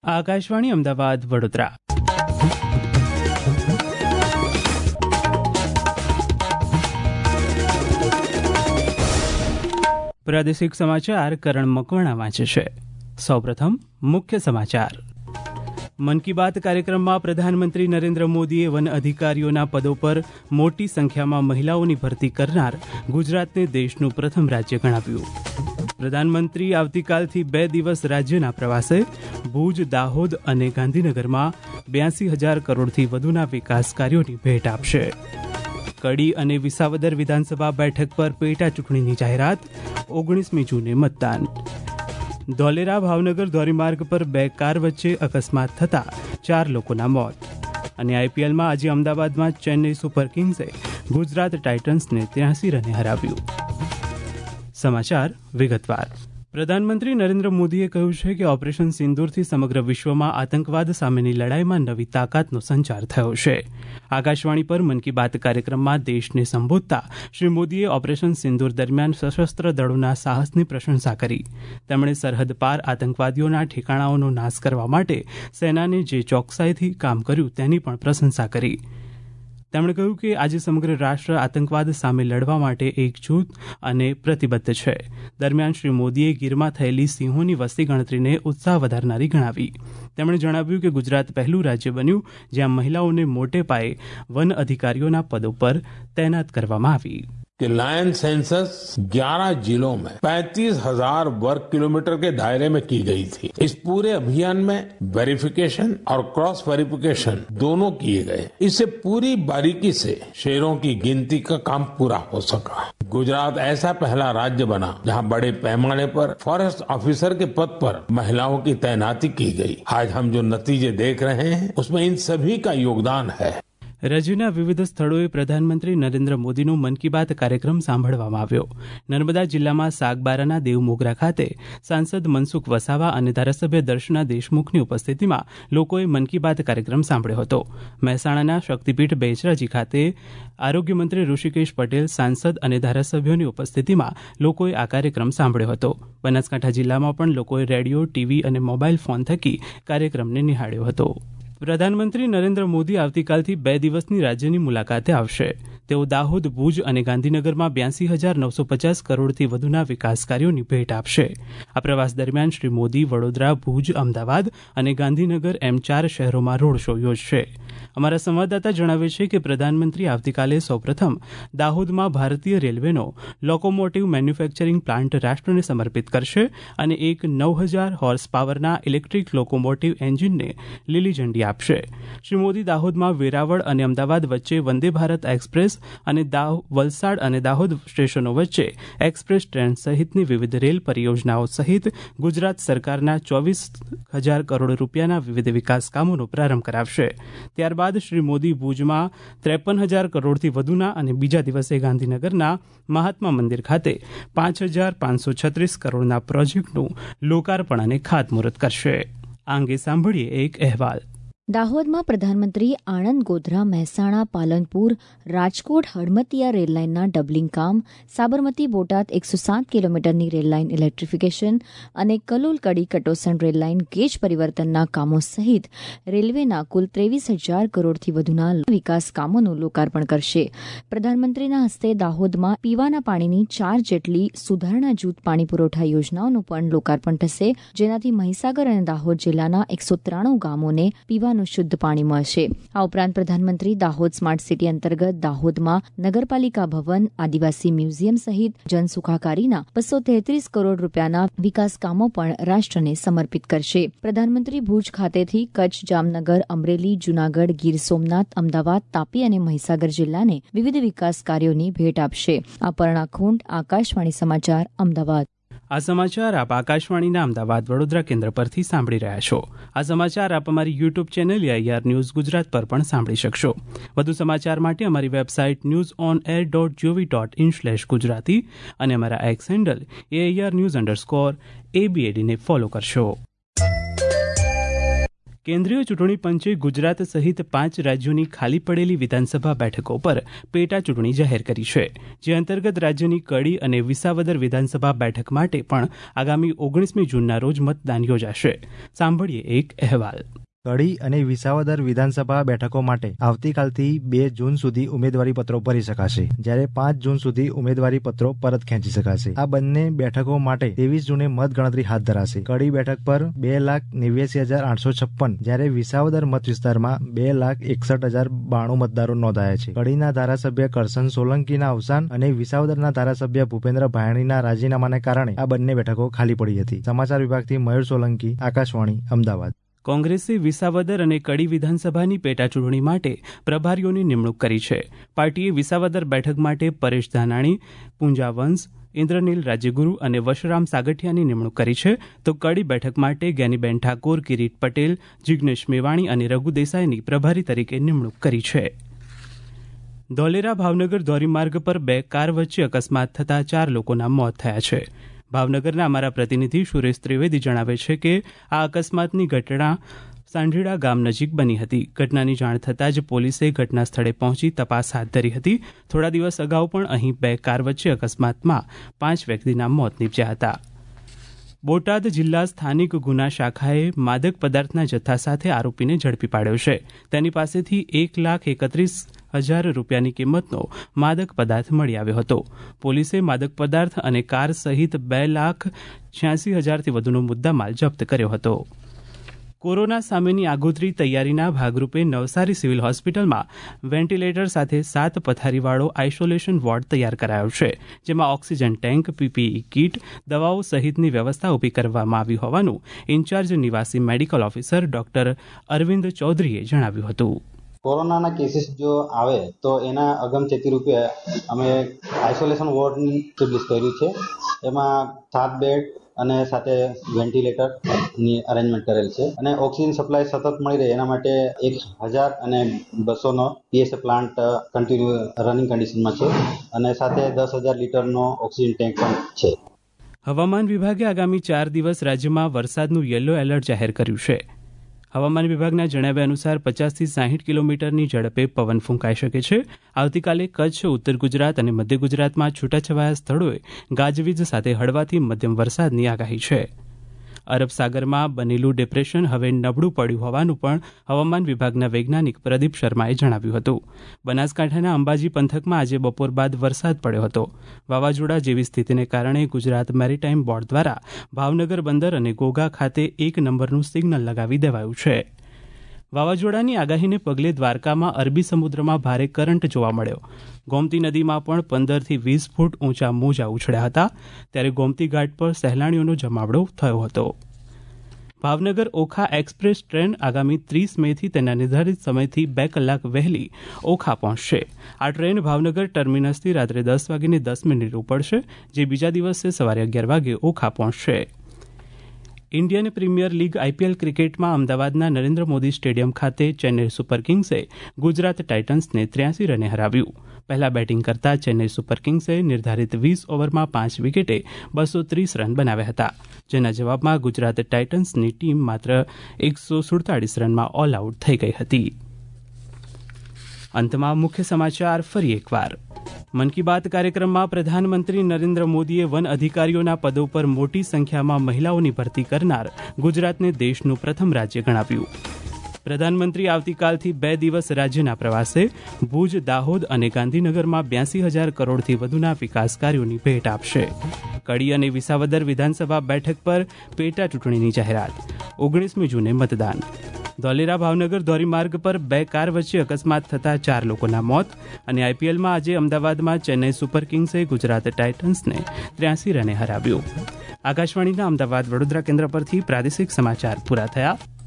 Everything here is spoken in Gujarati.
આકાશવાણી અમદાવાદ વડોદરા. પ્રાદેશિક સમાચાર કરણ મકવાણા વાંચે છે. સૌપ્રથમ મુખ્ય સમાચાર. મન કી બાત કાર્યક્રમમાં પ્રધાનમંત્રી નરેન્દ્ર મોદીએ વન અધિકારીઓના પદો પર મોટી સંખ્યામાં મહિલાઓની ભરતી કરનાર ગુજરાતને દેશનું પ્રથમ રાજ્ય ગણાવ્યું. પ્રધાનમંત્રી આવતીકાલથી 2 દિવસ રાજ્યના પ્રવાસે ભુજ, દાહોદ અને ગાંધીનગરમાં 82,000 કરોડથી વધુના વિકાસ કાર્યોની ભેટ આપશે. કડી અને વિસાવદર વિધાનસભા બેઠક પર પેટા ચૂંટણીની જાહેરાત. 19મી જૂને મતદાન. ધોલેરા ભાવનગર ધોરીમાર્ગ પર 2 કાર વચ્ચે અકસ્માત થતા 4 લોકોના મોત. અને આઈપીએલમાં આજે અમદાવાદમાં ચેન્નઈ સુપર કિંગ્સે ગુજરાત ટાઇટન્સને 83 રને હરાવ્યું. સમાચાર વિગતવાર. પ્રધાનમંત્રી નરેન્દ્ર મોદીએ કહ્યું છે કે ઓપરેશન સિંદૂરથી સમગ્ર વિશ્વમાં આતંકવાદ સામેની લડાઈમાં નવી તાકાતનો સંચાર થયો છે. આકાશવાણી પર મન કી બાત કાર્યક્રમમાં દેશને સંબોધતા શ્રી મોદીએ ઓપરેશન સિંદૂર દરમિયાન સશસ્ત્ર દળોના સાહસની પ્રશંસા કરી. તેમણે સરહદ પાર આતંકવાદીઓના ઠેકાણાઓનો નાશ કરવા માટે સેનાને જે ચોકસાઈથી કામ કર્યું તેની પણ પ્રશંસા કરી. તેમણે કહ્યું કે આજે સમગ્ર રાષ્ટ્ર આતંકવાદ સામે લડવા માટે એકજૂથ અને પ્રતિબદ્ધ છે. દરમિયાન શ્રી મોદીએ ગીરમાં થયેલી સિંહોની વસ્તી ગણતરીને ઉત્સાહ વધારનારી ગણાવી. તેમણે જણાવ્યું કે ગુજરાત પહેલું રાજ્ય બન્યું જ્યાં મહિલાઓને મોટે પાયે વન અધિકારીઓના પદો પર તૈનાત કરવામાં આવી. कि लायन सेंसस 11 जिलों में 35,000 वर्ग किलोमीटर के दायरे में की गई थी. इस पूरे अभियान में वेरिफिकेशन और क्रॉस वेरिफिकेशन दोनों किए गए. इससे पूरी बारीकी से शेरों की गिनती का काम पूरा हो सका. गुजरात ऐसा पहला राज्य बना जहां बड़े पैमाने पर फॉरेस्ट ऑफिसर के पद पर महिलाओं की तैनाती की गई. आज हम जो नतीजे देख रहे हैं उसमें इन सभी का योगदान है. રાજ્યના વિવિધ સ્થળોએ પ્રધાનમંત્રી નરેન્દ્ર મોદીનો મન કી બાત કાર્યક્રમ સાંભળવામાં આવ્યો. નર્મદા જિલ્લામાં સાગબારાના દેવમોગરા ખાતે સાંસદ મનસુખ વસાવા અને ધારાસભ્ય દર્શના દેશમુખની ઉપસ્થિતિમાં લોકોએ મન કી બાત કાર્યક્રમ સાંભળ્યો હતો. મહેસાણાના શક્તિપીઠ બેચરાજી ખાતે આરોગ્યમંત્રી ઋષિકેશ પટેલ, સાંસદ અને ધારાસભ્યોની ઉપસ્થિતિમાં લોકોએ આ કાર્યક્રમ સાંભળ્યો હતો. બનાસકાંઠા જિલ્લામાં પણ લોકોએ રેડિયો, ટીવી અને મોબાઈલ ફોન થકી કાર્યક્રમને નિહાળ્યો હતો. પ્રધાનમંત્રી નરેન્દ્ર મોદી આવતીકાલથી 2 દિવસની રાજ્યની મુલાકાતે આવશે. તેઓ દાહોદ, ભુજ અને ગાંધીનગરમાં 82,950 કરોડથી વધુના વિકાસ કાર્યોની ભેટ આપશે. આ પ્રવાસ દરમિયાન શ્રી મોદી વડોદરા, ભુજ, અમદાવાદ અને ગાંધીનગર એમ 4 શહેરોમાં રોડ શો યોજશે. અમારા સંવાદદાતા જણાવે છે કે પ્રધાનમંત્રી આવતીકાલે સૌપ્રથમ દાહોદમાં ભારતીય રેલવેનો લોકોમોટિવ મેન્યુફેક્ચરિંગ પ્લાન્ટ રાષ્ટ્રને સમર્પિત કરશે અને એક 9,000 હોર્સ પાવરના ઇલેક્ટ્રિક લોકોમોટિવ એન્જિનને લીલી ઝંડી આપશે. શ્રી મોદી દાહોદમાં વેરાવળ અને અમદાવાદ વચ્ચે વંદે ભારત એક્સપ્રેસ અને વલસાડ અને દાહોદ સ્ટેશનો વચ્ચે એક્સપ્રેસ ટ્રેન સહિતની વિવિધ રેલ પરિયોજનાઓ સહિત ગુજરાત સરકારના 24,000 કરોડ રૂપિયાના વિવિધ વિકાસ કામોનો પ્રારંભ કરાવશે. ત્યારબાદ શ્રી મોદી ભુજમાં 53,000 કરોડથી વધુના અને બીજા દિવસે ગાંધીનગરના મહાત્મા મંદિર ખાતે 5,536 કરોડના પ્રોજેક્ટનું લોકાર્પણ અને ખાતમુહૂર્ત કરશે. આ અંગે સાંભળીએ એક અહેવાલ. દાહોદમાં પ્રધાનમંત્રી આણંદ, ગોધરા, મહેસાણા, પાલનપુર, રાજકોટ, હડમતિયા રેલલાઇનના ડબલિંગ કામ, સાબરમતી, બોટાદ 107 કિલોમીટરની રેલલાઇન ઇલેક્ટ્રિફિકેશન અને કલોલ, કડી, કટોસણ રેલલાઇન ગેજ પરિવર્તનના કામો સહિત રેલવેના કુલ 23,000 કરોડથી વધુના વિકાસ કામોનું લોકાર્પણ કરશે. પ્રધાનમંત્રીના હસ્તે દાહોદમાં પીવાના પાણીની 4 જેટલી સુધારણા જૂથ પાણી પુરવઠા યોજનાઓનું પણ લોકાર્પણ થશે, જેનાથી મહીસાગર અને દાહોદ જિલ્લાના 193 ગામોને પીવાનું શુદ્ધ પાણી મળશે. આ ઉપરાંત પ્રધાનમંત્રી દાહોદ સ્માર્ટ સિટી અંતર્ગત દાહોદમાં નગરપાલિકા ભવન, આદિવાસી મ્યુઝિયમ સહિત જનસુખાકારીના 233 કરોડ રૂપિયાના વિકાસ કામો પણ રાષ્ટ્રને સમર્પિત કરશે. પ્રધાનમંત્રી ભુજ ખાતેથી કચ્છ, જામનગર, અમરેલી, જૂનાગઢ, ગીર સોમનાથ, અમદાવાદ, તાપી અને મહીસાગર જિલ્લાને વિવિધ વિકાસ કાર્યોની ભેટ આપશે. અપર્ણા ખૂંટ, આકાશવાણી સમાચાર, અમદાવાદ. આ સમાચાર આપ આકાશવાણીના અમદાવાદ વડોદરા કેન્દ્ર પરથી સાંભળી રહ્યા છો. આ સમાચાર આપ અમારી YouTube channel AIR news Gujarat પર પણ સાંભળી શકશો. વધુ સમાચાર માટે અમારી વેબસાઇટ newsonair.gov.in/gujarati અને અમારા X handle AIR News _ ABAD ને ફોલો કરશો. કેન્દ્રીય ચૂંટણી પંચે ગુજરાત સહિત 5 રાજ્યોની ખાલી પડેલી વિધાનસભા બેઠકો પર પેટા ચૂંટણી જાહેર કરી છે, જે અંતર્ગત રાજ્યની કડી અને વિસાવદર વિધાનસભા બેઠક માટે પણ આગામી 19મી જૂનના રોજ મતદાન યોજાશે. સાંભળીએ એક અહેવાલ. કડી અને વિસાવદર વિધાનસભા બેઠકો માટે આવતીકાલથી 2 જૂન સુધી ઉમેદવારી પત્રો ભરી શકાશે, જ્યારે 5 જૂન સુધી ઉમેદવારી પત્રો પરત ખેંચી શકાશે. આ બંને બેઠકો માટે 23 જૂને મતગણતરી હાથ ધરાશે. કડી બેઠક પર 2,89,856, જ્યારે વિસાવદર મત વિસ્તારમાં 2,61,092 મતદારો નોંધાયા છે. કડીના ધારાસભ્ય કરશન સોલંકીના અવસાન અને વિસાવદરના ધારાસભ્ય ભૂપેન્દ્ર ભાયણીના રાજીનામાને કારણે આ બંને બેઠકો ખાલી પડી હતી. સમાચાર વિભાગથી મયુર સોલંકી, આકાશવાણી, અમદાવાદ. કોંગ્રેસે વિસાવદર અને કડી વિધાનસભાની પેટા ચૂંટણી માટે પ્રભારીઓની નિમણૂક કરી છે. પાર્ટીએ વિસાવદર બેઠક માટે પરેશ ધાનાણી, પૂંજા વંશ, ઇન્દ્રનીલ રાજ્યગુરુ અને વશરામ સાગઠિયાની નિમણૂક કરી છે, તો કડી બેઠક માટે જ્ઞાનીબેન ઠાકોર, કિરીટ પટેલ, જિગ્નેશ મેવાણી અને રઘુ દેસાઈની પ્રભારી તરીકે નિમણૂક કરી છે. ધોલેરા ભાવનગર ધોરીમાર્ગ પર 2 કાર વચ્ચે અકસ્માત થતાં 4 લોકોના મોત થયા છે. ભાવનગરના અમારા પ્રતિનિધિ સુરેશ ત્રિવેદી જણાવે છે કે આ અકસ્માતની ઘટના સાંઢીડા ગામ નજીક બની હતી. ઘટનાની જાણ થતાં જ પોલીસે ઘટના સ્થળે પહોંચી તપાસ હાથ ધરી હતી. થોડા દિવસ અગાઉ પણ અહીં 2 કાર વચ્ચે અકસ્માતમાં 5 વ્યક્તિના મોત નીપજ્યા હતા. બોટાદ જિલ્લા સ્થાનિક ગુના શાખાએ માદક પદાર્થના જથ્થા સાથે આરોપીને ઝડપી પાડ્યો છે. તેની પાસેથી 1,31,000 રૂપિયાની કિંમતનો માદક પદાર્થ મળી આવ્યો હતો. પોલીસે માદક પદાર્થ અને કાર સહિત 2,86,000થી વધુનો મુદ્દામાલ જપ્ત કર્યો હતો. કોરોના સામેની આગોતરી તૈયારીના ભાગરૂપે નવસારી સિવિલ હોસ્પિટલમાં વેન્ટિલેટર સાથે 7 પથારીવાળો આઇસોલેશન વોર્ડ તૈયાર કરાયો છે, જેમાં ઓક્સિજન ટેન્ક, પીપીઈ કીટ, દવાઓ સહિતની વ્યવસ્થા ઊભી કરવામાં આવી હોવાનું ઇન્ચાર્જ નિવાસી મેડિકલ ઓફિસર ડોક્ટર અરવિંદ ચૌધરીએ જણાવ્યું હતું. કોરોનાના કેસીસ જો આવે તો એના અગમચેતી રૂપે અમે આઇસોલેશન વોર્ડની એસ્ટાબ્લિશ કર્યું છે. એમાં 7 બેડ અને સાથે વેન્ટિલેટરની અરેન્જમેન્ટ કરેલ છે અને ઓક્સિજન સપ્લાય સતત મળી રહે એના માટે 1,000 અને 200નો પીએસએ પ્લાન્ટ કન્ટિન્યુ રનિંગ કન્ડિશનમાં છે અને સાથે 10,000 લીટરનો ઓક્સિજન ટેન્ક પણ છે. હવામાન વિભાગે આગામી 4 દિવસ રાજ્યમાં વરસાદનું યલો એલર્ટ જાહેર કર્યું છે. હવામાન વિભાગના જણાવ્યા અનુસાર 50થી 60 કિલોમીટરની ઝડપે પવન ફૂંકાઈ શકે છે. આવતીકાલે કચ્છ, ઉત્તર ગુજરાત અને મધ્ય ગુજરાતમાં છૂટાછવાયા સ્થળોએ ગાજવીજ સાથે હળવાથી મધ્યમ વરસાદની આગાહી છે. અરબ સાગરમાં બનેલું ડિપ્રેશન હવે નબળું પડ્યું હોવાનું પણ હવામાન વિભાગના વૈજ્ઞાનિક પ્રદીપ શર્માએ જણાવ્યું હતું. બનાસકાંઠાના અંબાજી પંથકમાં આજે બપોર બાદ વરસાદ પડ્યો હતો. વાવાઝોડા જેવી સ્થિતિને કારણે ગુજરાત મેરીટાઈમ બોર્ડ દ્વારા ભાવનગર બંદર અને ઘોઘા ખાતે 1 નંબરનું સિગ્નલ લગાવી દેવાયું છે. વાવાઝોડાની આગાહીને પગલે દ્વારકામાં અરબી સમુદ્રમાં ભારે કરંટ જોવા મળ્યો. ગોમતી નદીમાં પણ 15થી 20 ફૂટ ઊંચા મોજા ઉછળ્યા હતા, ત્યારે ગોમતી ઘાટ પર સહેલાણીઓનો જમાવડો થયો હતો. ભાવનગર ઓખા એક્સપ્રેસ ટ્રેન આગામી 30 મેથી તેના નિર્ધારિત સમયથી 2 કલાક વહેલી ઓખા પહોંચશે. આ ટ્રેન ભાવનગર ટર્મિનસથી રાત્રે 10:10 ઉપડશે, જે બીજા દિવસે સવારે 11 વાગે ઓખા પહોંચશે. ઇન્ડિયન પ્રીમિયર લીગ આઈપીએલ ક્રિકેટમાં અમદાવાદના નરેન્દ્ર મોદી સ્ટેડિયમ ખાતે ચેન્નઈ સુપર કિંગ્સે ગુજરાત ટાઇટન્સને 83 રને હરાવ્યું. પહેલા બેટિંગ કરતા ચેન્નઈ સુપર કિંગ્સે નિર્ધારિત 20 ઓવરમાં 5 વિકેટે 230 રન બનાવ્યા હતા, જેના જવાબમાં ગુજરાત ટાઇટન્સની ટીમ માત્ર 147 રનમાં ઓલ આઉટ થઈ ગઈ હતી. અંતમાં મુખ્ય સમાચાર ફરી એકવાર. મન કી બાત કાર્યક્રમમાં પ્રધાનમંત્રી નરેન્દ્ર મોદીએ વન અધિકારીઓના પદો પર મોટી સંખ્યામાં મહિલાઓની ભરતી કરનાર ગુજરાતને દેશનું પ્રથમ રાજ્ય ગણાવ્યું. પ્રધાનમંત્રી આવતીકાલથી 2 દિવસ રાજ્યના પ્રવાસે ભુજ, દાહોદ અને ગાંધીનગરમાં 82,000 કરોડથી વધુના વિકાસ કાર્યોની ભેટ આપશે. કડી અને વિસાવદર વિધાનસભા બેઠક પર પેટા ચૂંટણીની જાહેરાત. 19મી જૂને મતદાન. ધોલેરા ભાવનગર ધોરીમાર્ગ પર 2 કાર વચ્ચે અકસ્માત થતાં 4 લોકોના મોત. અને આઈપીએલમાં આજે અમદાવાદમાં ચેન્નઈ સુપર કિંગ્સે ગુજરાત ટાઇટન્સને 83 રને હરાવ્યું. આકાશવાણીના અમદાવાદ વડોદરા કેન્દ્ર પરથી પ્રાદેશિક સમાચાર પૂરા થયા.